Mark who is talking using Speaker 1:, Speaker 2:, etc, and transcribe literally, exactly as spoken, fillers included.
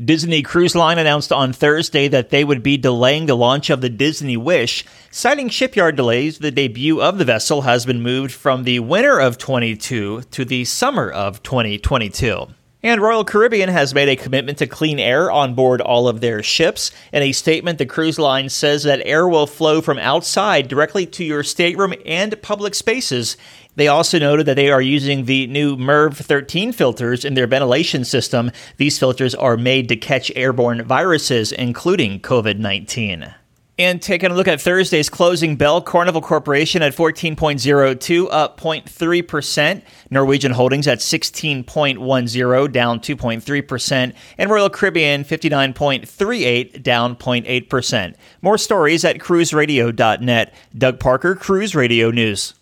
Speaker 1: Disney Cruise Line announced on Thursday that they would be delaying the launch of the Disney Wish. Citing shipyard delays, the debut of the vessel has been moved from the winter of twenty-two to the summer of twenty twenty-two. And Royal Caribbean has made a commitment to clean air on board all of their ships. In a statement, the cruise line says that air will flow from outside directly to your stateroom and public spaces. They also noted that they are using the new MERV thirteen filters in their ventilation system. These filters are made to catch airborne viruses, including covid nineteen. And taking a look at Thursday's closing bell, Carnival Corporation at fourteen point oh two, up zero point three percent. Norwegian Holdings at sixteen point one oh, down two point three percent. And Royal Caribbean fifty-nine point three eight, down zero point eight percent. More stories at cruise radio dot net. Doug Parker, Cruise Radio News.